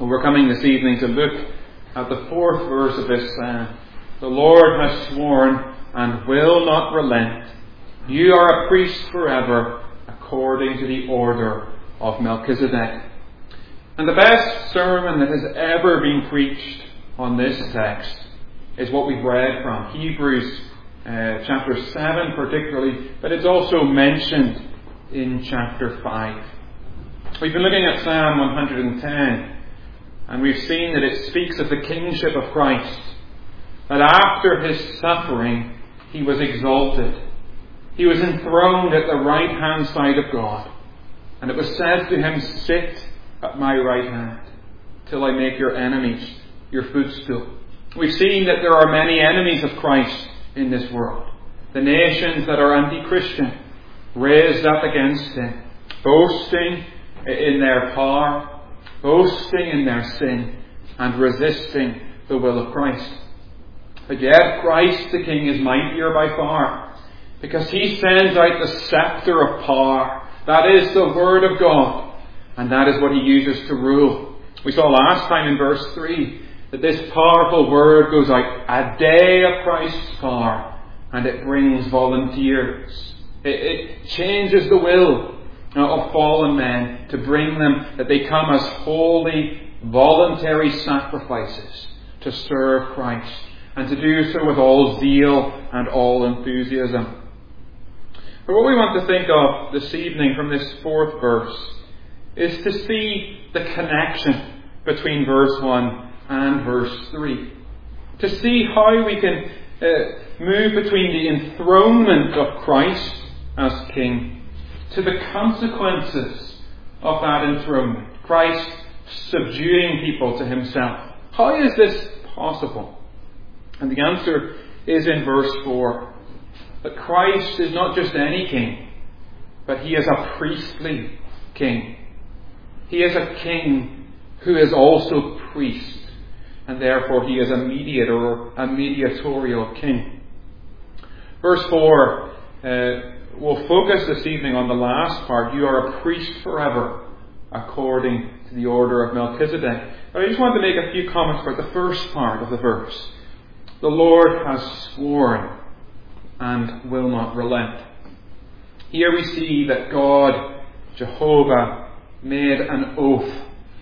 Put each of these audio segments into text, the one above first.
We're coming this evening to look at the fourth verse of this psalm. The Lord has sworn and will not relent. You are a priest forever, according to the order of Melchizedek. And the best sermon that has ever been preached on this text is what we've read from Hebrews chapter 7 particularly, but it's also mentioned in chapter 5. We've been looking at Psalm 110, and we've seen that it speaks of the kingship of Christ, that after his suffering he was exalted. He was enthroned at the right hand side of God, and it was said to him, "Sit at my right hand till I make your enemies your footstool." We've seen that there are many enemies of Christ in this world. The nations that are anti-Christian, raised up against him, boasting in their power, boasting in their sin, and resisting the will of Christ. But yet Christ the King is mightier by far, because he sends out the scepter of power. That is the Word of God, and that is what he uses to rule. We saw last time in verse 3 that this powerful Word goes out, a day of Christ's power, and it brings volunteers. It changes the will of fallen men to bring them that they come as holy, voluntary sacrifices to serve Christ, and to do so with all zeal and all enthusiasm. But what we want to think of this evening from this fourth verse is to see the connection between verse 1 and verse 3. To see how we can move between the enthronement of Christ as King to the consequences of that enthronement. Christ subduing people to himself. How is this possible? And the answer is in verse 4. That Christ is not just any king, but he is a priestly king. He is a king who is also priest, and therefore he is a mediator or a mediatorial king. Verse 4 we'll focus this evening on the last part. You are a priest forever, according to the order of Melchizedek. But I just want to make a few comments about the first part of the verse. The Lord has sworn and will not relent. Here we see that God, Jehovah, made an oath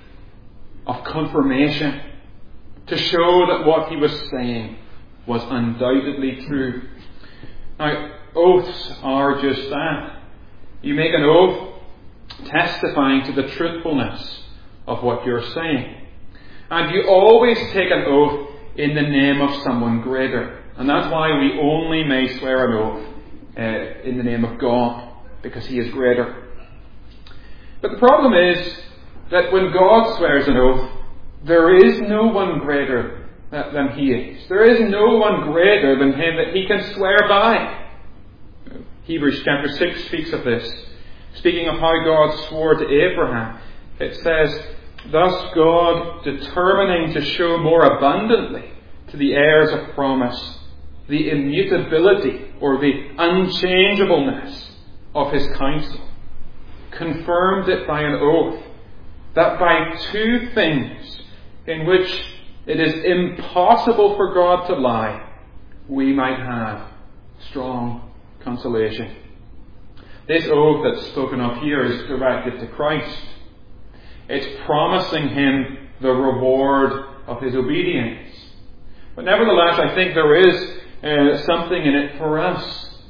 of confirmation to show that what he was saying was undoubtedly true. Now, oaths are just that. You make an oath testifying to the truthfulness of what you're saying. And you always take an oath in the name of someone greater. And that's why we only may swear an oath in the name of God, because he is greater. But the problem is that when God swears an oath, there is no one greater than he is. There is no one greater than him that he can swear by. Hebrews chapter 6 speaks of this. Speaking of how God swore to Abraham, it says, "Thus God, determining to show more abundantly to the heirs of promise the immutability or the unchangeableness of his counsel, confirmed it by an oath, that by two things in which it is impossible for God to lie, we might have strong consolation." This oath that's spoken of here is directed to Christ. It's promising him the reward of his obedience. But nevertheless, I think there is something in it for us.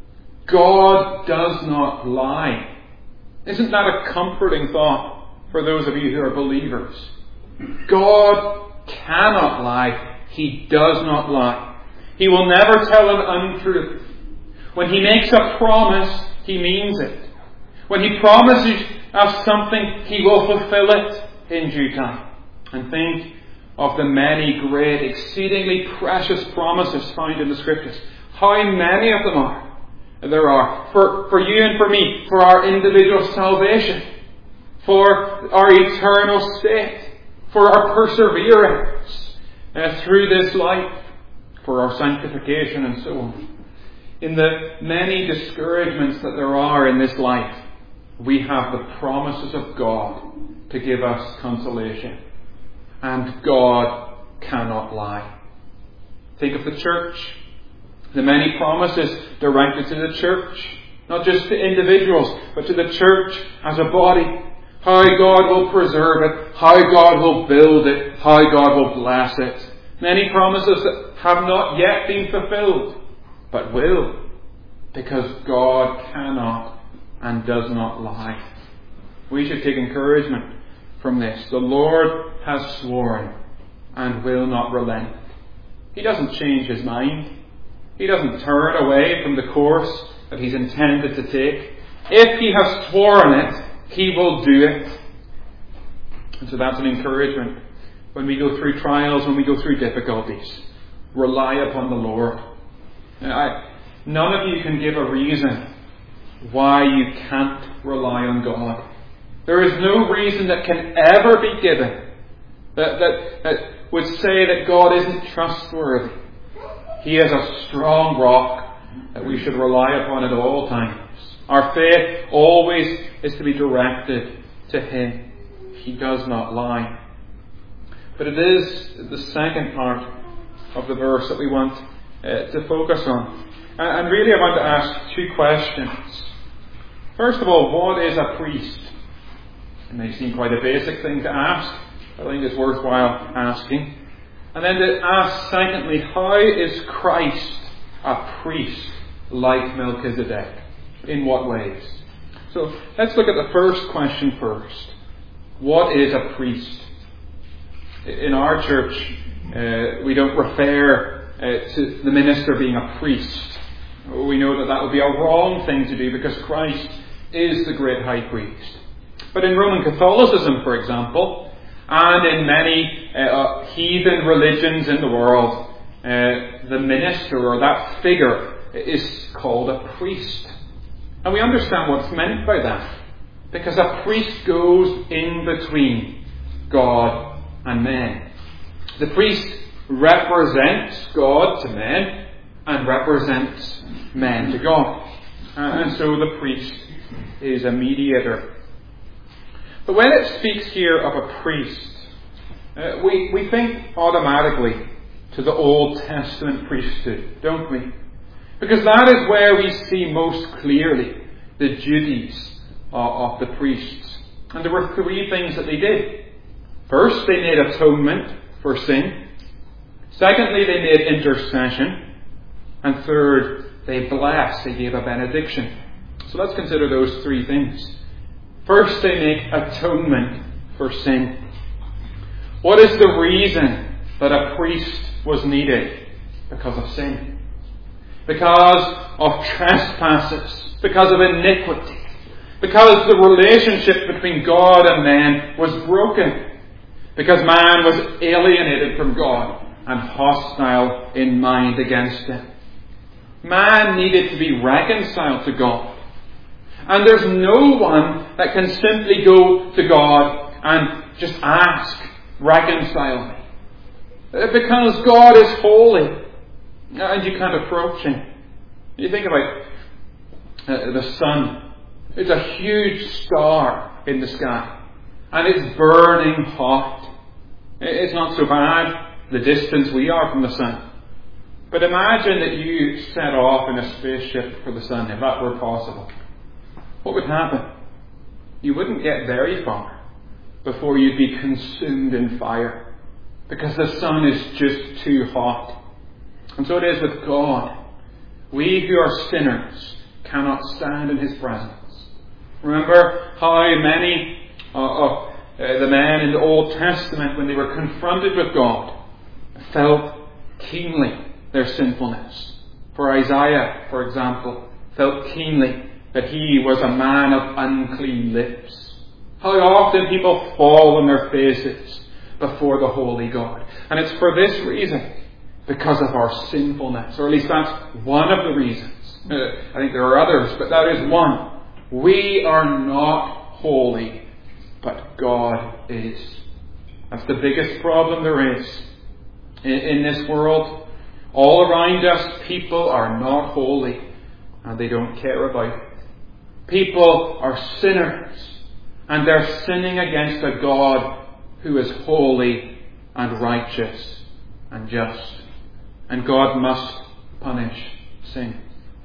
God does not lie. Isn't that a comforting thought for those of you who are believers? God cannot lie. He does not lie. He will never tell an untruth. When he makes a promise, he means it. When he promises us something, he will fulfill it in due time. And think of the many great, exceedingly precious promises found in the Scriptures. How many of them there are for you and for me, for our individual salvation, for our eternal state, for our perseverance through this life, for our sanctification and so on. In the many discouragements that there are in this life, we have the promises of God to give us consolation. and God cannot lie. Think of the church. The many promises directed to the church, not just to individuals, but to the church as a body. How God will preserve it, how God will build it, how God will bless it. Many promises that have not yet been fulfilled, but will, because God cannot and does not lie. We should take encouragement from this. The Lord has sworn and will not relent. He doesn't change his mind. He doesn't turn away from the course that he's intended to take. If he has sworn it, he will do it. And so that's an encouragement. When we go through trials, when we go through difficulties, rely upon the Lord. None of you can give a reason why you can't rely on God. There is no reason that can ever be given that would say that God isn't trustworthy. He is a strong rock that we should rely upon at all times. Our faith always is to be directed to Him. He does not lie. But it is the second part of the verse that we want to focus on. And really I want to ask two questions. First of all, what is a priest? It may seem quite a basic thing to ask, but I think it's worthwhile asking. And then to ask, secondly, how is Christ a priest like Melchizedek? In what ways? So let's look at the first question first. What is a priest? In our church, we don't refer to the minister being a priest. We know that would be a wrong thing to do because Christ is the great high priest. But in Roman Catholicism, for example, and in many heathen religions in the world, the minister or that figure is called a priest. And we understand what's meant by that. Because a priest goes in between God and men. The priest represents God to men and represents men to God. And so the priest is a mediator. But when it speaks here of a priest, we think automatically to the Old Testament priesthood, don't we? Because that is where we see most clearly the duties of the priests. And there were three things that they did. First, they made atonement for sin. Secondly, they made intercession. And third, they blessed, they gave a benediction. So let's consider those three things. First, they make atonement for sin. What is the reason that a priest was needed? Because of sin. Because of trespasses. Because of iniquity. Because the relationship between God and man was broken. Because man was alienated from God and hostile in mind against Him. Man needed to be reconciled to God. And there's no one that can simply go to God and just ask, reconcile me. Because God is holy and you can't approach Him. You think about the sun. It's a huge star in the sky. And it's burning hot. It's not so bad, the distance we are from the sun. But imagine that you set off in a spaceship for the sun, if that were possible. What would happen? You wouldn't get very far before you'd be consumed in fire. Because the sun is just too hot. And so it is with God. We who are sinners cannot stand in His presence. Remember how many of the men in the Old Testament, when they were confronted with God, felt keenly their sinfulness. For Isaiah, for example, felt keenly that he was a man of unclean lips. How often people fall on their faces before the holy God. And it's for this reason, because of our sinfulness. Or at least that's one of the reasons. I think there are others, but that is one. We are not holy, but God is. That's the biggest problem there is in this world. All around us, people are not holy, and they don't care about it. People are sinners, and they're sinning against a God who is holy and righteous and just. And God must punish sin.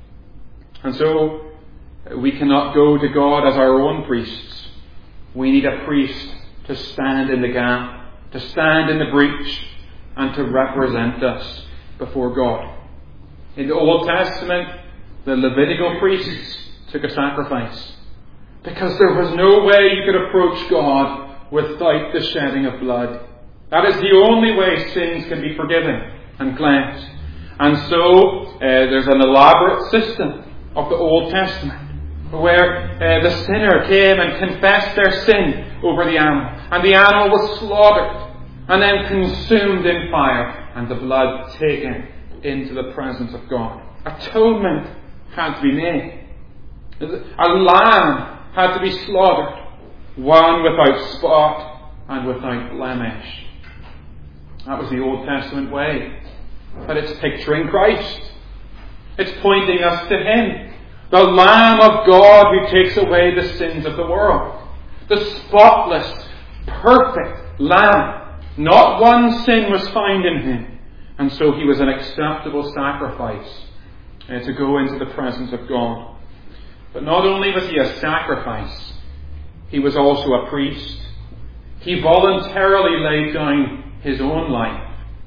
And so we cannot go to God as our own priests. We need a priest to stand in the gap, to stand in the breach, and to represent us before God. In the Old Testament, the Levitical priests took a sacrifice, because there was no way you could approach God without the shedding of blood. That is the only way sins can be forgiven and cleansed. And so there's an elaborate system of the Old Testament where the sinner came and confessed their sin over the animal, and the animal was slaughtered and then consumed in fire, and the blood taken into the presence of God. Atonement had to be made. A lamb had to be slaughtered, one without spot and without blemish. That was the Old Testament way. But it's picturing Christ. It's pointing us to Him, the Lamb of God who takes away the sins of the world. The spotless, perfect Lamb. Not one sin was found in Him. And so He was an acceptable sacrifice to go into the presence of God. But not only was He a sacrifice, He was also a priest. He voluntarily laid down His own life.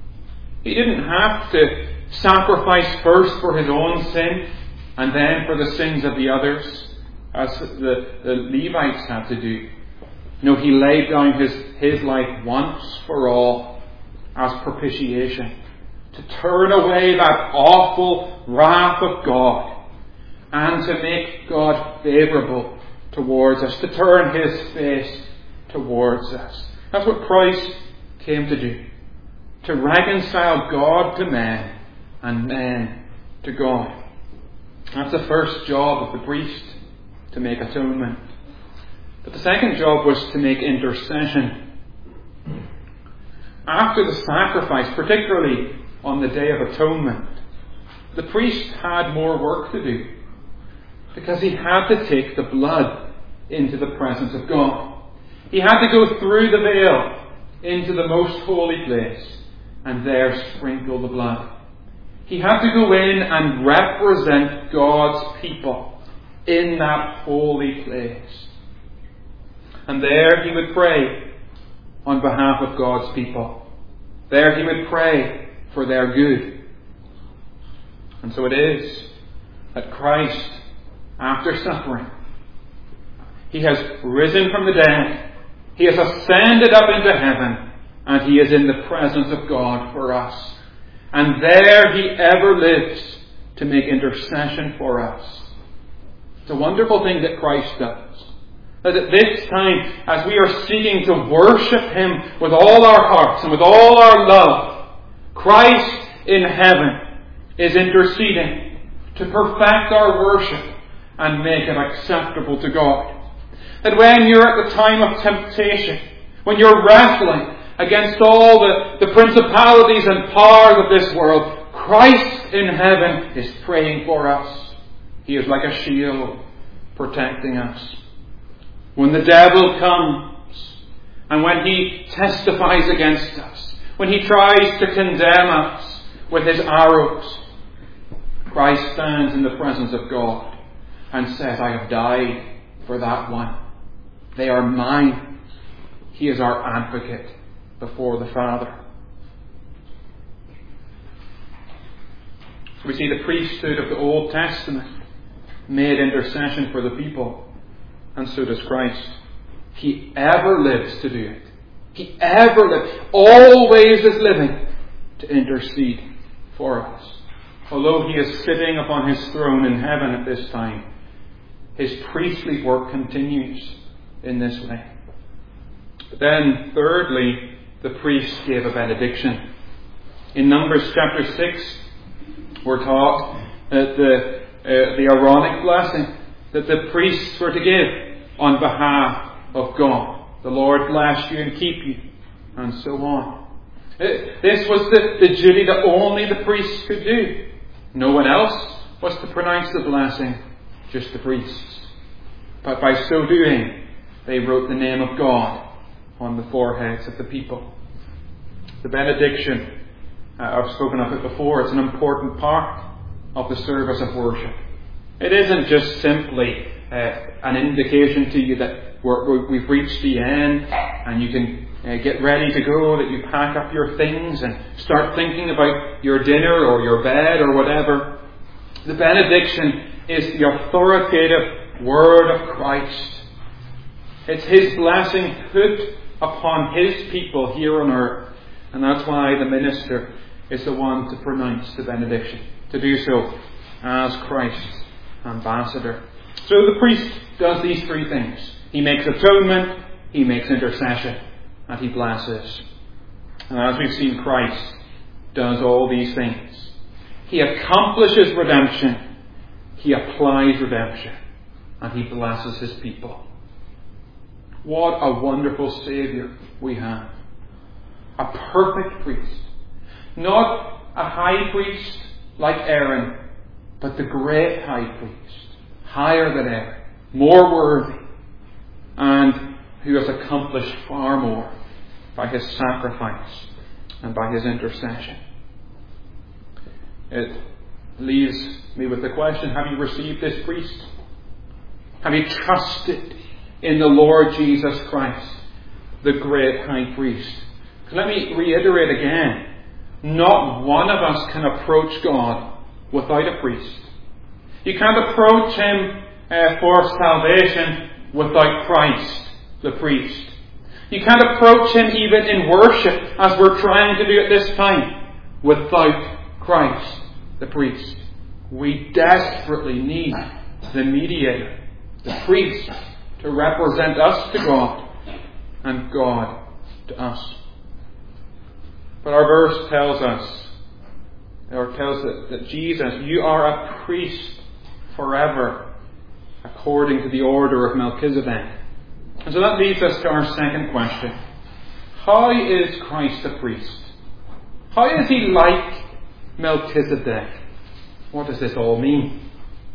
He didn't have to sacrifice first for His own sin and then for the sins of the others, as the Levites had to do. No, He laid down his life once for all as propitiation, to turn away that awful wrath of God and to make God favourable towards us, to turn His face towards us. That's what Christ came to do. To reconcile God to men and men to God. That's the first job of the priest, to make atonement. But the second job was to make intercession. After the sacrifice, particularly on the Day of Atonement, the priest had more work to do, because he had to take the blood into the presence of God. He had to go through the veil into the most holy place and there sprinkle the blood. He had to go in and represent God's people in that holy place. And there he would pray on behalf of God's people. There he would pray for their good. And so it is that Christ, after suffering, He has risen from the dead, He has ascended up into heaven, and He is in the presence of God for us. And there He ever lives to make intercession for us. It's a wonderful thing that Christ does. That at this time, as we are seeking to worship Him with all our hearts and with all our love, Christ in heaven is interceding to perfect our worship and make it acceptable to God. That when you're at the time of temptation, when you're wrestling against all the principalities and powers of this world, Christ in heaven is praying for us. He is like a shield protecting us. When the devil comes and when he testifies against us, when he tries to condemn us with his arrows, Christ stands in the presence of God and says, I have died for that one. They are mine. He is our advocate before the Father. So we see the priesthood of the Old Testament made intercession for the people, and so does Christ. He ever lives to do it. He ever lives, always is living to intercede for us. Although He is sitting upon His throne in heaven at this time, His priestly work continues in this way. But then, thirdly, the priest gave a benediction. In Numbers chapter 6, we're taught that the Aaronic blessing that the priests were to give on behalf of God. The Lord bless you and keep you, and so on. This was the duty that only the priests could do. No one else was to pronounce the blessing, just the priests. But by so doing, they wrote the name of God on the foreheads of the people. The benediction, I've spoken of it before, it's an important part of the service of worship. It isn't just simply an indication to you that we've reached the end and you can get ready to go, that you pack up your things and start thinking about your dinner or your bed or whatever. The benediction is the authoritative word of Christ. It's His blessing put upon His people here on earth. And that's why the minister is the one to pronounce the benediction, to do so as Christ's ambassador. So the priest does these three things. He makes atonement, he makes intercession, and he blesses. And as we've seen, Christ does all these things. He accomplishes redemption, he applies redemption, and he blesses his people. What a wonderful Saviour we have. A perfect priest. Not a high priest like Aaron, but the great high priest, higher than Aaron, more worthy, and who has accomplished far more by his sacrifice and by his intercession. It leaves me with the question, have you received this priest? Have you trusted in the Lord Jesus Christ, the great high priest? Let me reiterate again, not one of us can approach God without a priest. You can't approach Him for salvation without Christ, the priest. You can't approach Him even in worship, as we're trying to do at this time, without Christ, the priest. We desperately need the mediator, the priest, to represent us to God and God to us. But our verse tells us that Jesus, you are a priest forever, according to the order of Melchizedek. And so that leads us to our second question. How is Christ a priest? How is he like Melchizedek? What does this all mean?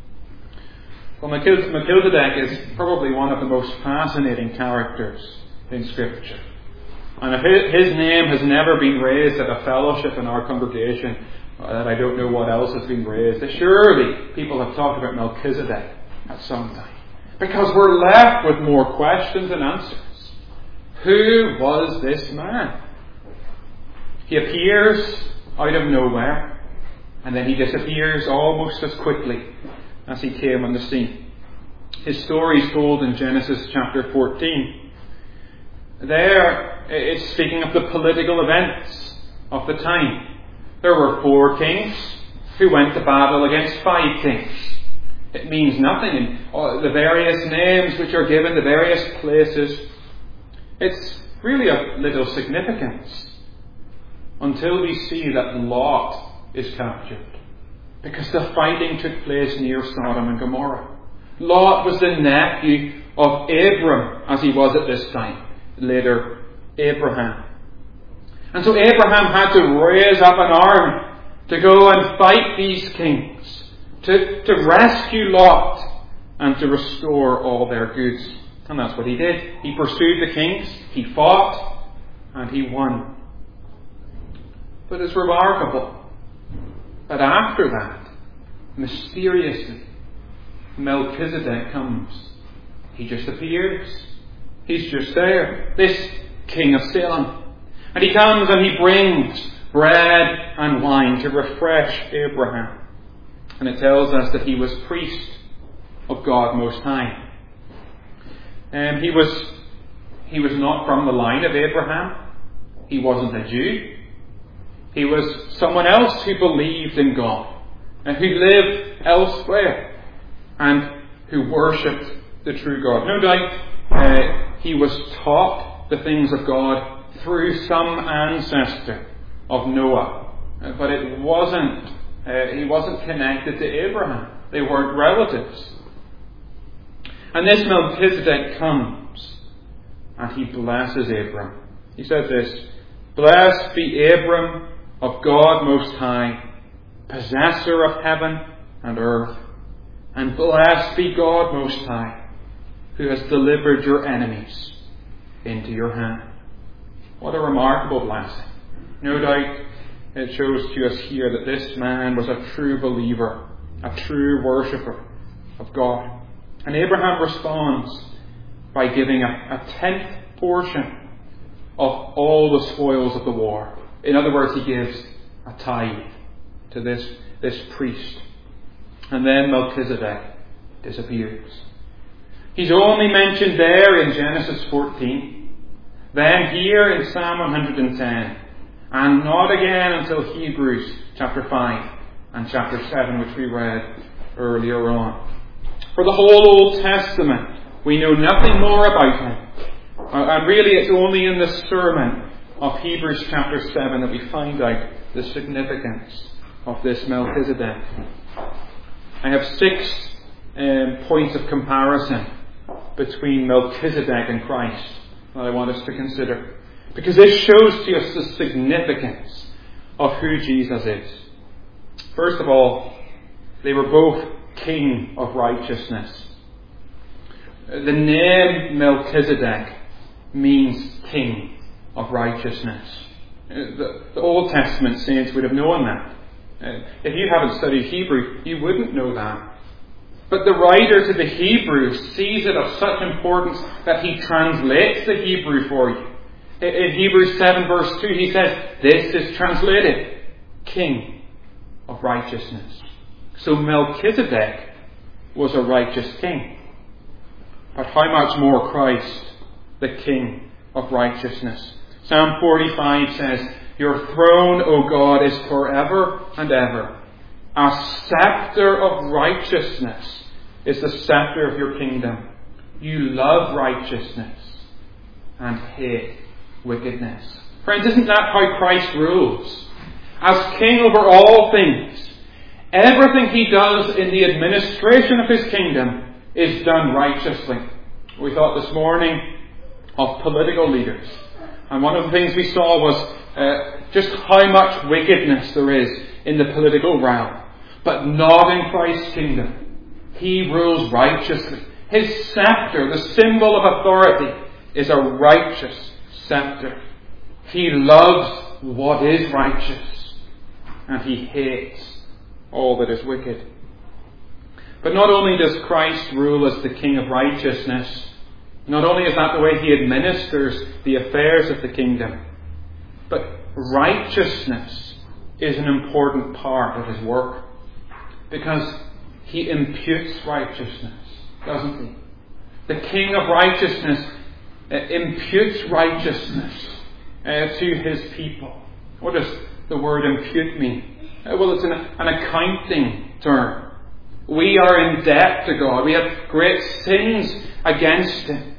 Well, Melchizedek is probably one of the most fascinating characters in Scripture. And if his name has never been raised at a fellowship in our congregation, that I don't know what else has been raised, surely people have talked about Melchizedek at some time. Because we're left with more questions than answers. Who was this man? He appears out of nowhere, and then he disappears almost as quickly as he came on the scene. His story is told in Genesis chapter 14. There, it's speaking of the political events of the time. There were 4 kings who went to battle against 5 kings. It means nothing in the various names which are given, the various places. It's really of little significance until we see that Lot is captured. Because the fighting took place near Sodom and Gomorrah. Lot was the nephew of Abram, as he was at this time. Later, Abraham. And so Abraham had to raise up an army to go and fight these kings, to rescue Lot and to restore all their goods. And that's what he did. He pursued the kings, he fought, and he won. But it's remarkable that after that, mysteriously, Melchizedek comes. He just appears. He's just there, this king of Salem. And he comes and he brings bread and wine to refresh Abraham. And it tells us that he was priest of God Most High. And he was not from the line of Abraham. He wasn't a Jew. He was someone else who believed in God and who lived elsewhere and who worshipped the true God. No doubt he was taught the things of God through some ancestor of Noah. But it wasn't, he wasn't connected to Abraham. They weren't relatives. And this Melchizedek comes and he blesses Abram. He says this, "Blessed be Abram of God Most High, possessor of heaven and earth, and blessed be God Most High, who has delivered your enemies into your hand." What a remarkable blessing. No doubt it shows to us here that this man was a true believer, a true worshipper of God. And Abraham responds by giving a 10th portion of all the spoils of the war. In other words, he gives a tithe to this priest. And then Melchizedek disappears. He's only mentioned there in Genesis 14, then here in Psalm 110, and not again until Hebrews chapter 5 and chapter 7, which we read earlier on. For the whole Old Testament, we know nothing more about him. And really it's only in the sermon of Hebrews chapter 7 that we find out the significance of this Melchizedek. I have 6 points of comparison between Melchizedek and Christ that I want us to consider. Because this shows to us the significance of who Jesus is. First of all, they were both king of righteousness. The name Melchizedek means king of righteousness. The Old Testament saints would have known that. If you haven't studied Hebrew, you wouldn't know that. But the writer to the Hebrews sees it of such importance that he translates the Hebrew for you. In Hebrews 7 verse 2 he says, this is translated, King of Righteousness. So Melchizedek was a righteous king. But how much more Christ, the King of Righteousness? Psalm 45 says, your throne, O God, is forever and ever. A scepter of righteousness is the scepter of your kingdom. You love righteousness and hate wickedness. Friends, isn't that how Christ rules? As King over all things, everything he does in the administration of his kingdom is done righteously. We thought this morning of political leaders. And one of the things we saw was just how much wickedness there is in the political realm. But not in Christ's kingdom. He rules righteously. His scepter, the symbol of authority, is a righteous scepter. He loves what is righteous. And he hates all that is wicked. But not only does Christ rule as the King of righteousness, not only is that the way he administers the affairs of the kingdom, but righteousness is an important part of his work. Because he imputes righteousness, doesn't he? The King of righteousness imputes righteousness to his people. What does the word impute mean? Well, it's an accounting term. We are in debt to God. We have great sins against him.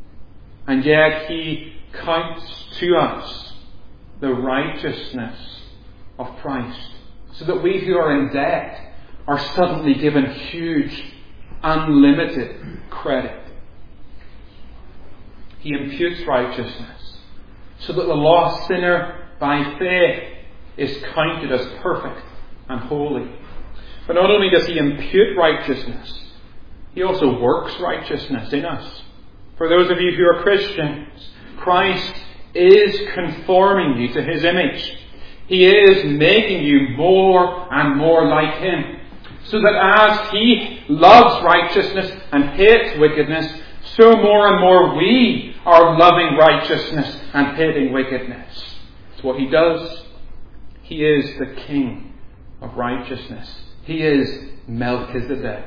And yet he counts to us the righteousness of Christ. So that we who are in debt are suddenly given huge, unlimited credit. He imputes righteousness so that the lost sinner by faith is counted as perfect and holy. But not only does he impute righteousness, he also works righteousness in us. For those of you who are Christians, Christ is conforming you to his image. He is making you more and more like him. So that as he loves righteousness and hates wickedness, so more and more we are loving righteousness and hating wickedness. It's what he does. He is the King of righteousness. He is Melchizedek.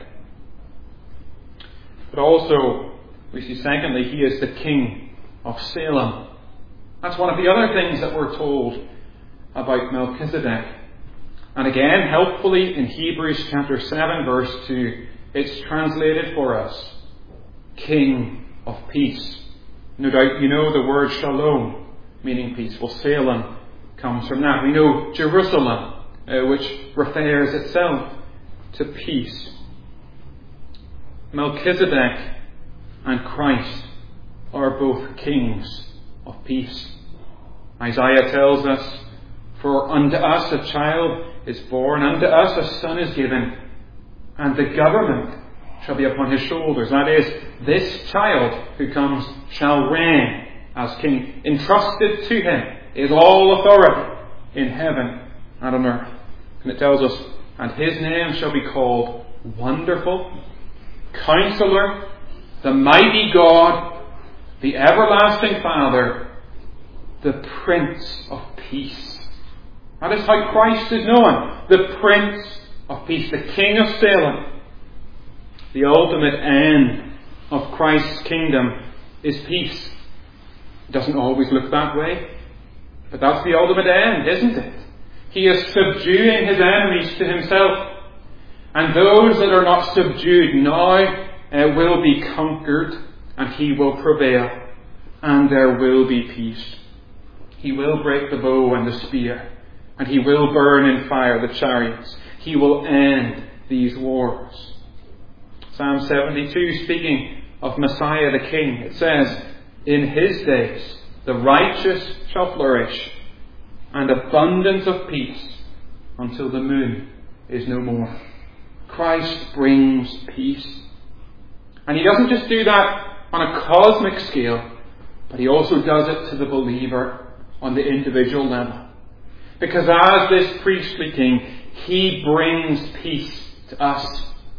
But also, we see secondly, he is the King of Salem. That's one of the other things that we're told about Melchizedek. And again, helpfully, in Hebrews chapter 7 verse 2, it's translated for us, King of Peace. No doubt you know the word shalom, meaning peace. Well, Salem comes from that. We know Jerusalem, which refers itself to peace. Melchizedek and Christ are both kings of peace. Isaiah tells us, for unto us a child is born, unto us a son is given, and the government shall be upon his shoulders. That is, this child who comes shall reign as king. Entrusted to him is all authority. in heaven and on earth. And it tells us, and his name shall be called Wonderful, Counselor, the Mighty God, the Everlasting Father, the Prince of Peace. That is how Christ is known. The Prince of Peace, the King of Salem. The ultimate end of Christ's kingdom is peace. It doesn't always look that way, but that's the ultimate end, isn't it? He is subduing his enemies to himself. And those that are not subdued now will be conquered, and he will prevail, and there will be peace. He will break the bow and the spear, and he will burn in fire the chariots. He will end these wars. Psalm 72, speaking of Messiah the King, it says, in his days the righteous shall flourish, and abundance of peace until the moon is no more. Christ brings peace. And he doesn't just do that on a cosmic scale, but he also does it to the believer on the individual level. Because as this priestly king, he brings peace to us.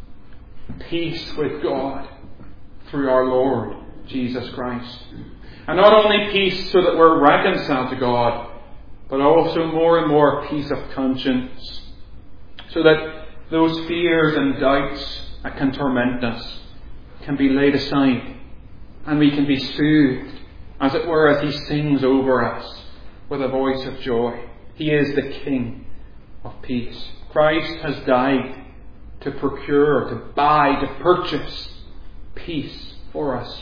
Peace with God through our Lord Jesus Christ. And not only peace so that we're reconciled to God, but also more and more peace of conscience, so that those fears and doubts that can torment us can be laid aside, and we can be soothed, as it were, as he sings over us with a voice of joy. He is the King of peace. Christ has died to procure, to buy, to purchase peace for us.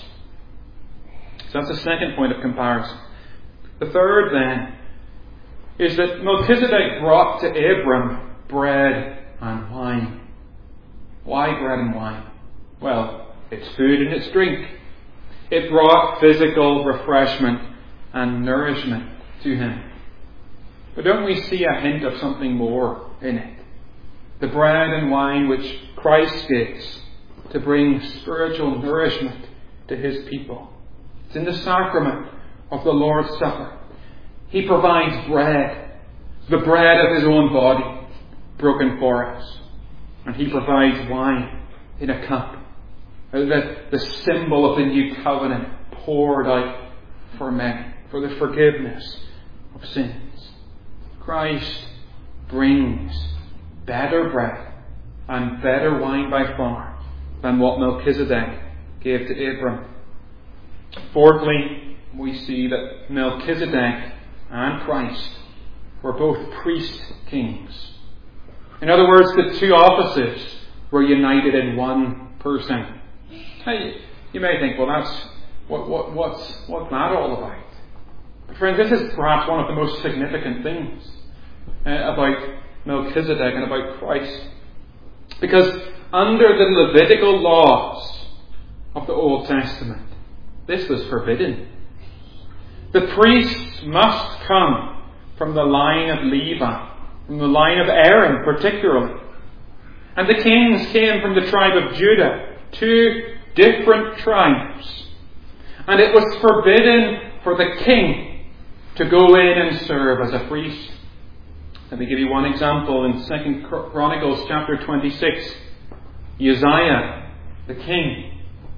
So that's the second point of comparison. The third, then, is that Melchizedek brought to Abram bread and wine. Why bread and wine? Well, it's food and it's drink. It brought physical refreshment and nourishment to him. But don't we see a hint of something more in it? The bread and wine which Christ gives to bring spiritual nourishment to his people. It's in the sacrament of the Lord's Supper. He provides bread, the bread of his own body, broken for us. And he provides wine in a cup, the symbol of the new covenant poured out for men, for the forgiveness of sins. Christ brings better bread and better wine by far than what Melchizedek gave to Abram. Fourthly, we see that Melchizedek and Christ were both priest kings. In other words, the two offices were united in one person. Hey, you may think, well, that's what's that all about? But friends, this is perhaps one of the most significant things about Melchizedek and about Christ. Because under the Levitical laws of the Old Testament, this was forbidden. The priests must come from the line of Levi, from the line of Aaron particularly. And the kings came from the tribe of Judah, two different tribes. And it was forbidden for the king to go in and serve as a priest. Let me give you one example in 2 Chronicles chapter 26. Uzziah, the king,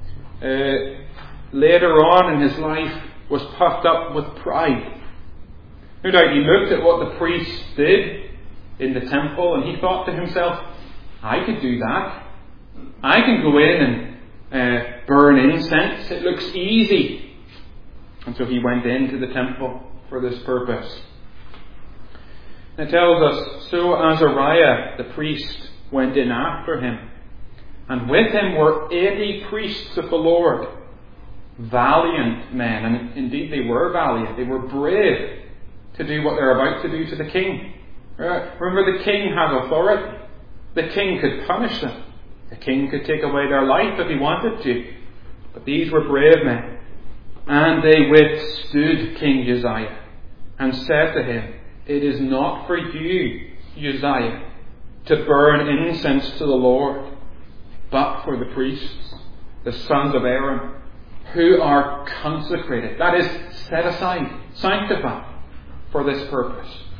later on in his life was puffed up with pride. No doubt he looked at what the priests did in the temple and he thought to himself, I could do that. I can go in and burn incense. It looks easy. And so he went into the temple for this purpose. It tells us, so Azariah the priest went in after him, and with him were 80 priests of the Lord, valiant men, and indeed they were valiant, they were brave to do what they're about to do to the king. Remember, the king had authority. The king could punish them. The king could take away their life if he wanted to. But these were brave men. And they withstood King Uzziah and said to him, it is not for you, Uzziah, to burn incense to the Lord, but for the priests, the sons of Aaron, who are consecrated, that is, set aside, sanctified for this purpose.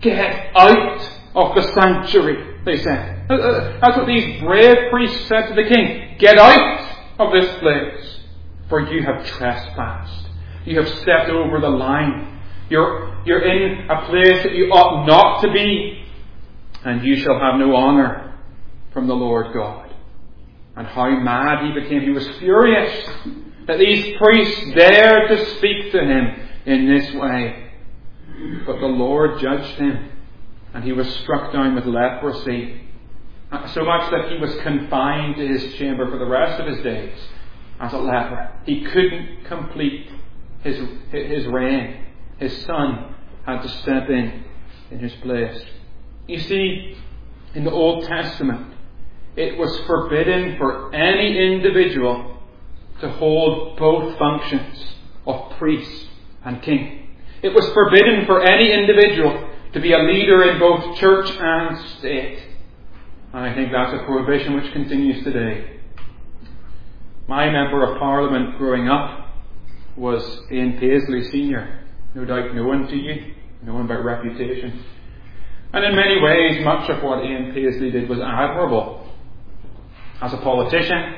Get out of the sanctuary, they said. That's what these brave priests said to the king. Get out of this place, for you have trespassed. You have stepped over the line. You're in a place that you ought not to be, and you shall have no honour from the Lord God. And how mad he became. He was furious that these priests dared to speak to him in this way. But the Lord judged him, and he was struck down with leprosy, so much that he was confined to his chamber for the rest of his days as a leper. He couldn't complete his reign. His son had to step in his place. You see, in the Old Testament, it was forbidden for any individual to hold both functions of priest and king. It was forbidden for any individual to be a leader in both church and state. And I think that's a prohibition which continues today. My Member of Parliament growing up was Ian Paisley Sr., no doubt known to you, known by reputation. And in many ways, much of what Ian Paisley did was admirable. As a politician,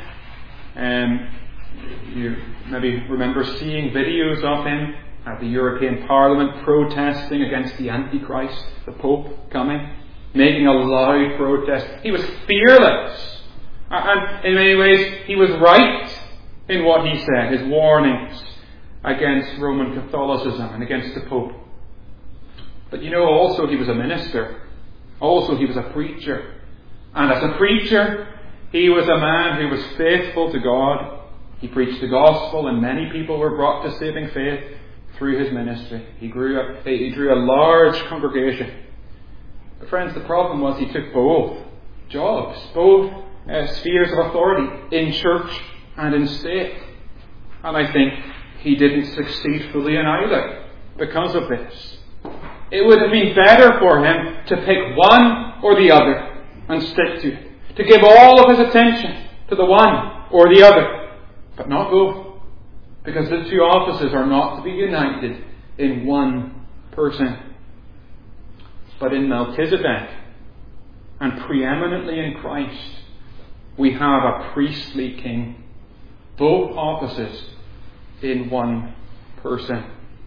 you maybe remember seeing videos of him at the European Parliament protesting against the Antichrist, the Pope coming, making a loud protest. He was fearless. And in many ways, he was right in what he said, his warnings against Roman Catholicism and against the Pope. But also he was a minister. Also he was a preacher. And as a preacher, he was a man who was faithful to God. He preached the gospel, and many people were brought to saving faith through his ministry. He drew a large congregation. But friends, the problem was he took both jobs, both spheres of authority in church and in state. And I think he didn't succeed fully in either because of this. It would have been better for him to pick one or the other and stick to it. To give all of his attention to the one or the other, but not both. Because the two offices are not to be united in one person. But in Melchizedek, and preeminently in Christ, we have a priestly king. Both offices in one person.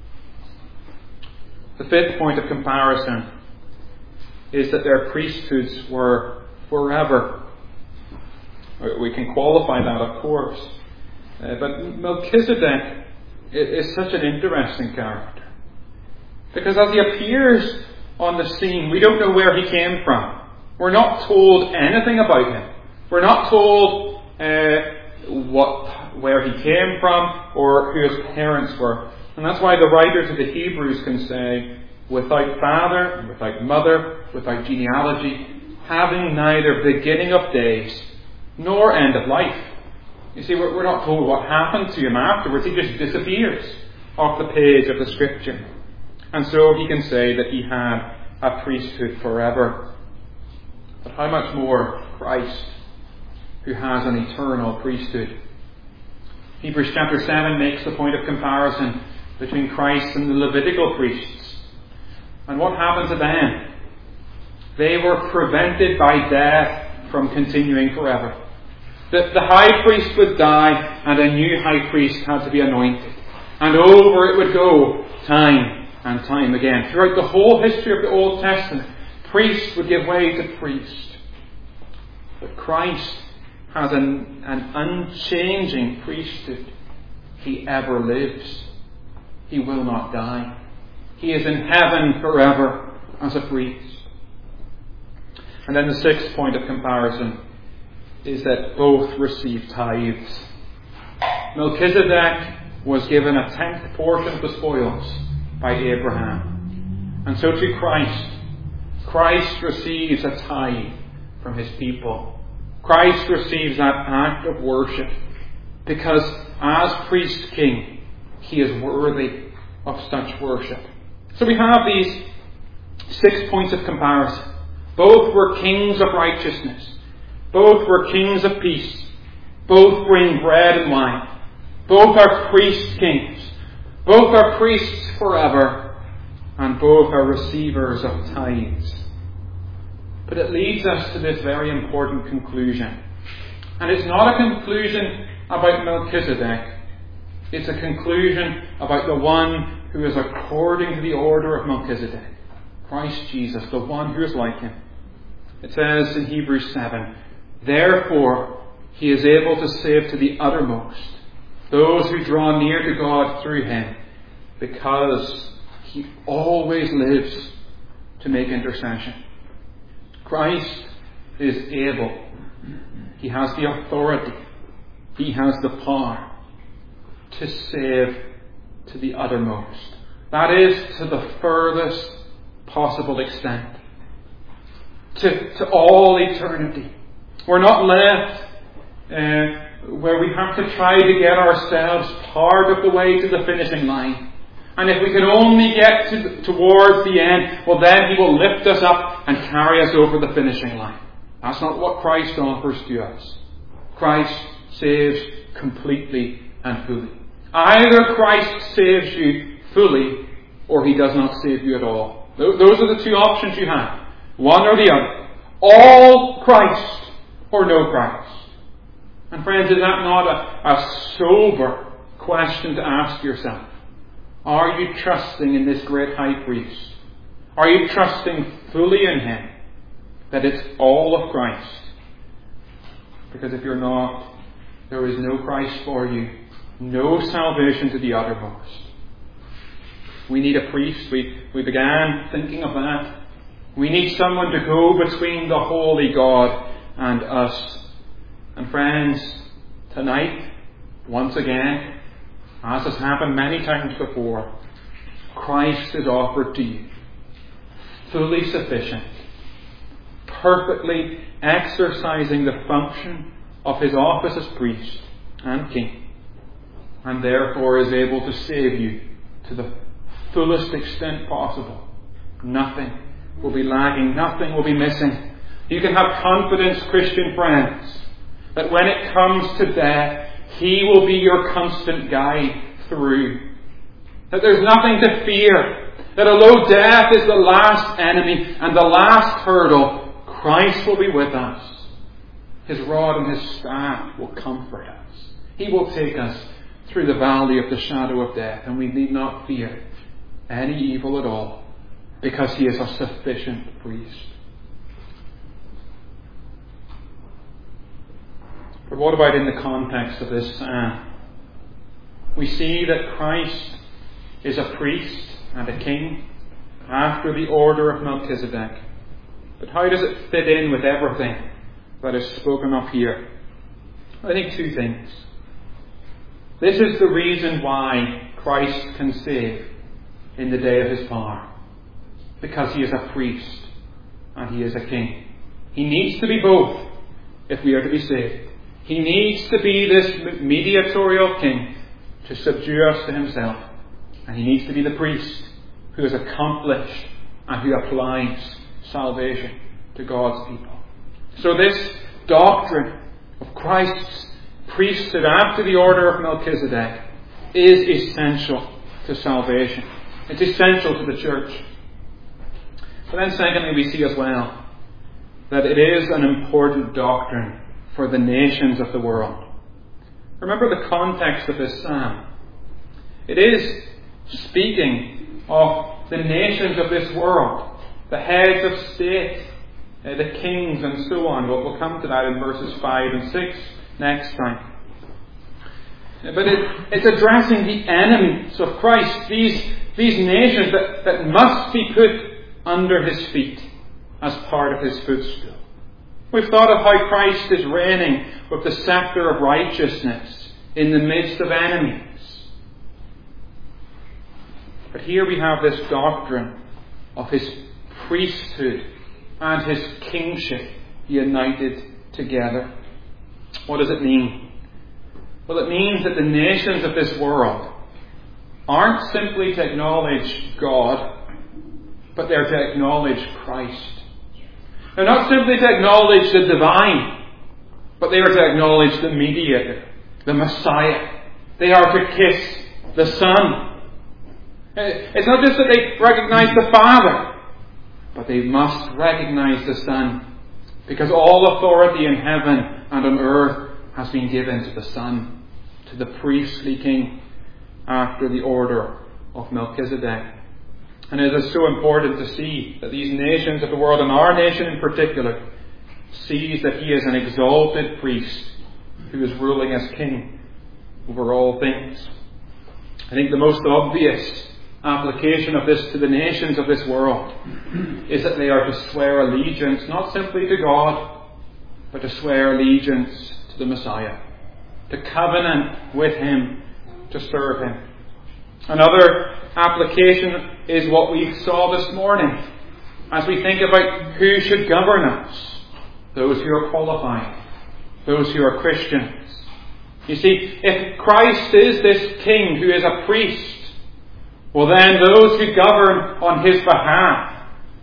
The fifth point of comparison is that their priesthoods were forever. We can qualify that, of course. But Melchizedek is such an interesting character. Because as he appears on the scene, we don't know where he came from. We're not told anything about him. We're not told where he came from or who his parents were. And that's why the writer to the Hebrews can say, without father, without mother, without genealogy, having neither beginning of days nor end of life. You see, we're not told what happened to him afterwards. He just disappears off the page of the Scripture. And so he can say that he had a priesthood forever. But how much more Christ, who has an eternal priesthood? Hebrews chapter 7 makes the point of comparison between Christ and the Levitical priests. And what happened to them? They were prevented by death from continuing forever. The high priest would die and a new high priest had to be anointed. And over it would go time and time again. Throughout the whole history of the Old Testament, priest would give way to priest. But Christ has an unchanging priesthood. He ever lives. He will not die. He is in heaven forever as a priest. And then the sixth point of comparison is that both receive tithes. Melchizedek was given a 10th portion of the spoils by Abraham. And so to Christ. Christ receives a tithe from his people. Christ receives that act of worship because as priest king, he is worthy of such worship. So we have these 6 points of comparison. Both were kings of righteousness. Both were kings of peace. Both bring bread and wine. Both are priest kings. Both are priests forever. And and both are receivers of tithes. But it leads us to this very important conclusion. And it's not a conclusion about Melchizedek. It's a conclusion about the one who is according to the order of Melchizedek. Christ Jesus, the one who is like him. It says in Hebrews 7, "Therefore he is able to save to the uttermost those who draw near to God through him, because he always lives to make intercession." Christ is able. He has the authority. He has the power to save to the uttermost. That is, to the furthest possible extent. To all eternity. We're not left where we have to try to get ourselves part of the way to the finishing line. And if we can only get towards the end, well then He will lift us up and carry us over the finishing line. That's not what Christ offers to us. Christ saves completely and fully. Either Christ saves you fully, or He does not save you at all. Those are the two options you have. One or the other. All Christ or no Christ. And friends, is that not a sober question to ask yourself? Are you trusting in this great high priest? Are you trusting fully in Him? That it's all of Christ? Because if you're not, there is no Christ for you. No salvation to the uttermost. We need a priest. We began thinking of that. We need someone to go between the holy God and us. And friends, tonight, once again, as has happened many times before, Christ is offered to you, fully sufficient, perfectly exercising the function of His office as priest and king, and therefore is able to save you to the fullest extent possible. Nothing will be lacking, nothing will be missing. You can have confidence, Christian friends, that when it comes to death, He will be your constant guide through. That there's nothing to fear. That although death is the last enemy and the last hurdle, Christ will be with us. His rod and His staff will comfort us. He will take us through the valley of the shadow of death, and we need not fear any evil at all, because He is a sufficient priest. But what about in the context of this psalm? We see that Christ is a priest and a king after the order of Melchizedek. But how does it fit in with everything that is spoken of here? I think two things. This is the reason why Christ can save in the day of His power. Because He is a priest and He is a king. He needs to be both if we are to be saved. He needs to be this mediatorial king to subdue us to Himself. And He needs to be the priest who has accomplished and who applies salvation to God's people. So this doctrine of Christ's priesthood after the order of Melchizedek is essential to salvation. It's essential to the church. But then secondly, we see as well that it is an important doctrine for the nations of the world. Remember the context of this psalm. It is speaking of the nations of this world, the heads of state, the kings and so on. We'll come to that in verses 5 and 6 next time. But it's addressing the enemies of Christ, these nations that must be put under His feet as part of His footstool. We've thought of how Christ is reigning with the scepter of righteousness in the midst of enemies. But here we have this doctrine of His priesthood and His kingship united together. What does it mean? Well, it means that the nations of this world aren't simply to acknowledge God, but they're to acknowledge Christ. They're not simply to acknowledge the divine, but they are to acknowledge the mediator, the Messiah. They are to kiss the Son. It's not just that they recognize the Father, but they must recognize the Son, because all authority in heaven and on earth has been given to the Son, to the priestly King, after the order of Melchizedek. And it is so important to see that these nations of the world, and our nation in particular, sees that he is an exalted priest who is ruling as king over all things. I think the most obvious application of this to the nations of this world is that they are to swear allegiance not simply to God, but to swear allegiance to the Messiah, to covenant with him, to serve him. Another application is what we saw this morning as we think about who should govern us. Those who are qualified, those who are Christians. You see, if Christ is this king who is a priest, well then those who govern on his behalf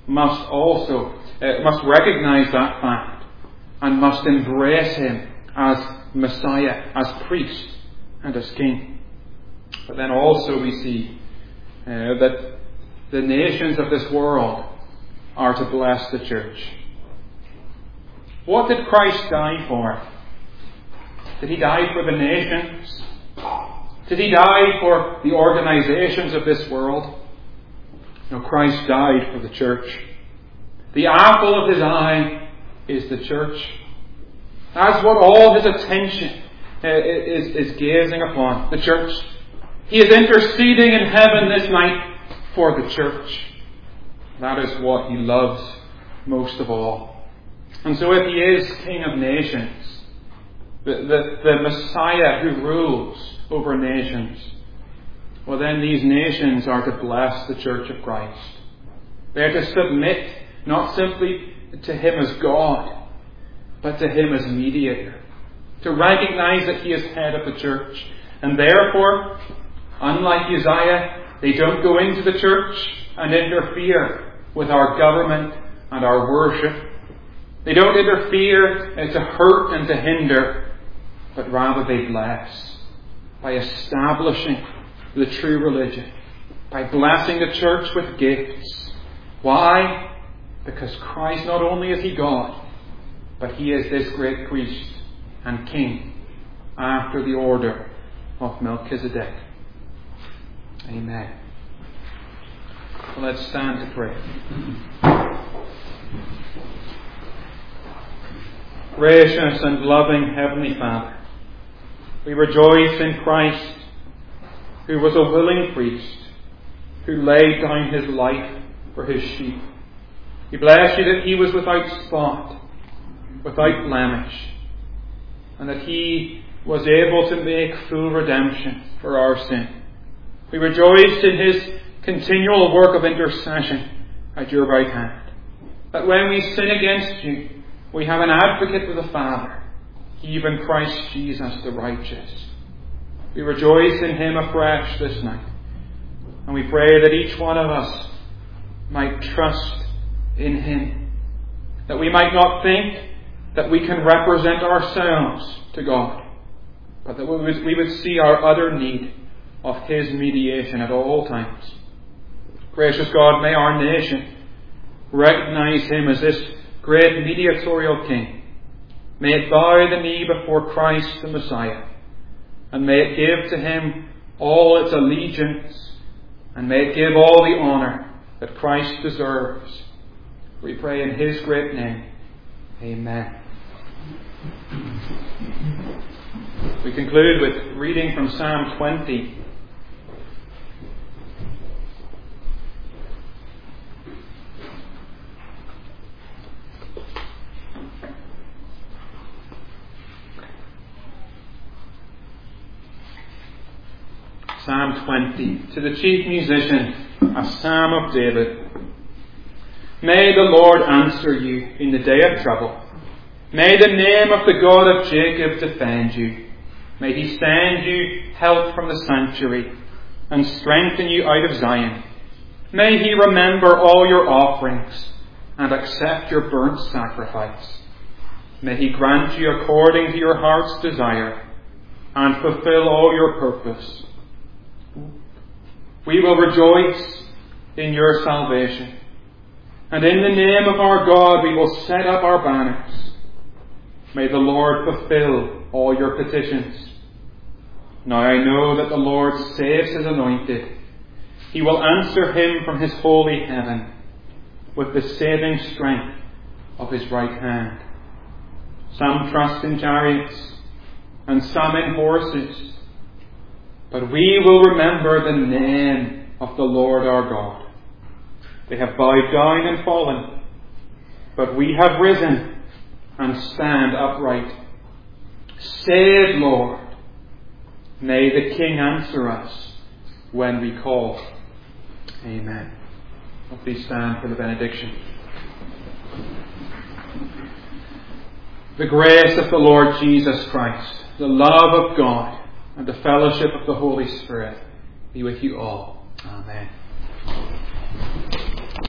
must recognize that fact and must embrace him as Messiah, as priest and as king. But then also we see that the nations of this world are to bless the church. What did Christ die for? Did he die for the nations? Did he die for the organizations of this world? No, Christ died for the church. The apple of his eye is the church. That's what all his attention is gazing upon, the church. He is interceding in heaven this night for the church. That is what he loves most of all. And so if he is King of nations, the Messiah who rules over nations, well then these nations are to bless the church of Christ. They are to submit not simply to him as God, but to him as mediator. To recognize that he is head of the church. And therefore, unlike Uzziah, they don't go into the church and interfere with our government and our worship. They don't interfere to hurt and to hinder, but rather they bless by establishing the true religion, by blessing the church with gifts. Why? Because Christ, not only is he God, but he is this great priest and king after the order of Melchizedek. Amen. Well, let's stand to pray. Gracious and loving Heavenly Father, we rejoice in Christ, who was a willing priest, who laid down his life for his sheep. We bless you that he was without spot, without blemish, and that he was able to make full redemption for our sin. We rejoice in his continual work of intercession at your right hand, that when we sin against you, we have an advocate with the Father, even Christ Jesus the righteous. We rejoice in him afresh this night, and we pray that each one of us might trust in him, that we might not think that we can represent ourselves to God, but that we would see our utter need of his mediation at all times. Gracious God, may our nation recognize him as this great mediatorial king. May it bow the knee before Christ the Messiah, and may it give to him all its allegiance, and may it give all the honour that Christ deserves. We pray in his great name. Amen. We conclude with reading from Psalm 20. Psalm 20. To the chief musician, a psalm of David. May the Lord answer you in the day of trouble. May the name of the God of Jacob defend you. May he send you help from the sanctuary and strengthen you out of Zion. May he remember all your offerings and accept your burnt sacrifice. May he grant you according to your heart's desire and fulfill all your purpose. We will rejoice in your salvation. And in the name of our God we will set up our banners. May the Lord fulfill all your petitions. Now I know that the Lord saves his anointed. He will answer him from his holy heaven with the saving strength of his right hand. Some trust in chariots and some in horses, but we will remember the name of the Lord our God. They have bowed down and fallen, but we have risen and stand upright. Save, Lord. May the King answer us when we call. Amen. Please stand for the benediction. The grace of the Lord Jesus Christ, the love of God, and the fellowship of the Holy Spirit be with you all. Amen.